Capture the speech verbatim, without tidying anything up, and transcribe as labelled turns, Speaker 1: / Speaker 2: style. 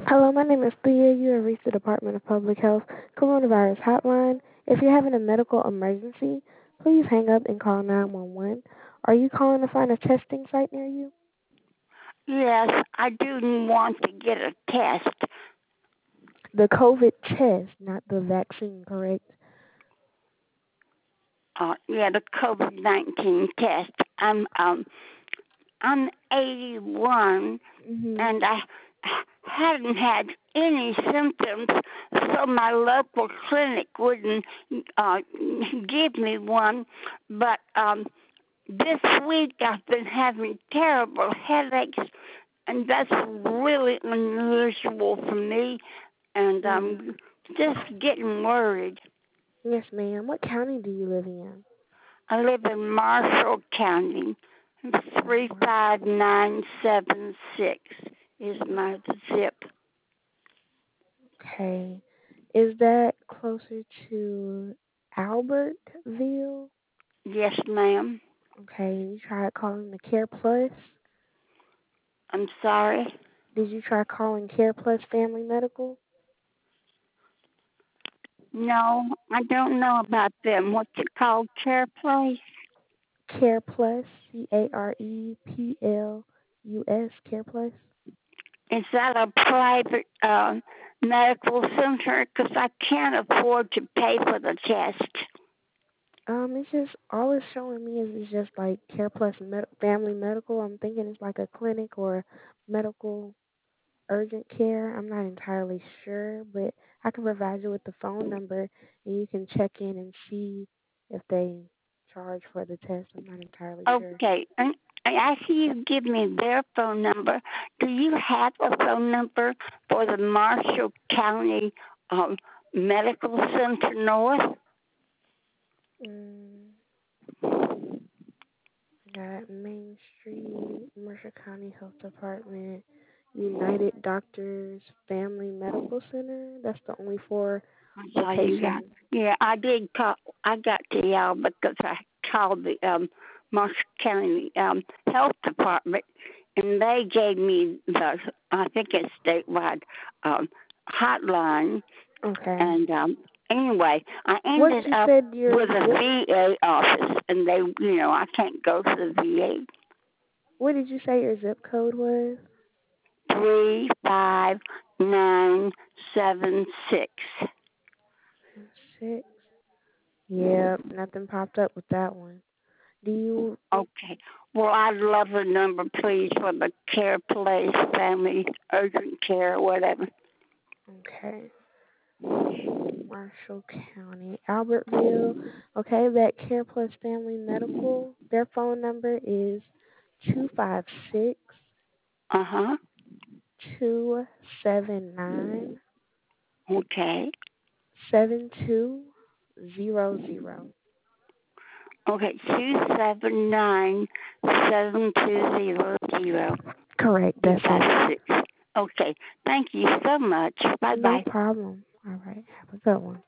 Speaker 1: Hello, my name is Thea. You have reached the Department of Public Health Coronavirus Hotline. If you're having a medical emergency, please hang up and call nine one one. Are you calling to find a testing site near you?
Speaker 2: Yes, I do want to get a test.
Speaker 1: The COVID test, not the vaccine, correct?
Speaker 2: Uh, yeah, the COVID nineteen test. I'm um I'm eighty-one,
Speaker 1: Mhm.
Speaker 2: and I hadn't had any symptoms, so my local clinic wouldn't uh, give me one. But um, this week I've been having terrible headaches, and that's really unusual for me, and
Speaker 1: Mhm.
Speaker 2: I'm just getting worried.
Speaker 1: Yes, ma'am. What county do you live in?
Speaker 2: I live in Marshall County. three five nine seven six is my zip.
Speaker 1: Okay. Is that closer to Albertville?
Speaker 2: Yes, ma'am.
Speaker 1: Okay. You tried calling the Care Plus?
Speaker 2: I'm sorry.
Speaker 1: Did you try calling Care Plus Family Medical?
Speaker 2: No, I don't know about them. What's it called? Care Place?
Speaker 1: Care Plus, C A R E P L U S, Care Plus.
Speaker 2: Is that a private uh, medical center? Because I can't afford to pay for the test.
Speaker 1: Um, it's just all it's showing me is it's just like Care Plus med- Family Medical. I'm thinking it's like a clinic or medical urgent care. I'm not entirely sure, but I can provide you with the phone number and you can check in and see if they charge for the test. I'm not entirely sure.
Speaker 2: Okay, and after you give me their phone number, do you have a phone number for the Marshall County um, Medical Center North?
Speaker 1: Mm, got Main Street, Mercer County Health Department, United Doctors Family Medical Center. That's the only four
Speaker 2: That's all you got.
Speaker 1: locations.
Speaker 2: Yeah, I did call. I got to y'all because I called the um, Marshall County um, Health Department, and they gave me the I think it's statewide um, hotline.
Speaker 1: Okay.
Speaker 2: And um, anyway, I
Speaker 1: What
Speaker 2: ended
Speaker 1: you
Speaker 2: up
Speaker 1: said your
Speaker 2: with a
Speaker 1: zip?
Speaker 2: V A office, and they, you know, I can't go to the V A.
Speaker 1: What did you say your zip code was?
Speaker 2: Three five nine seven six.
Speaker 1: Six. Yep, nothing popped up with that one. Do you?
Speaker 2: Okay. Well, I'd love a number, please, for the care place, family, urgent care, whatever.
Speaker 1: Okay. Marshall County, Albertville. Okay, that Care Plus Family Medical. Their phone number is two five six
Speaker 2: Uh huh.
Speaker 1: two seven nine
Speaker 2: Okay.
Speaker 1: seven two zero zero.
Speaker 2: Okay. Two seven nine seven two zero zero.
Speaker 1: Correct,
Speaker 2: Two
Speaker 1: that's it.
Speaker 2: five six. Okay. Thank you so much. Bye
Speaker 1: No
Speaker 2: bye.
Speaker 1: problem. All right, have a good one.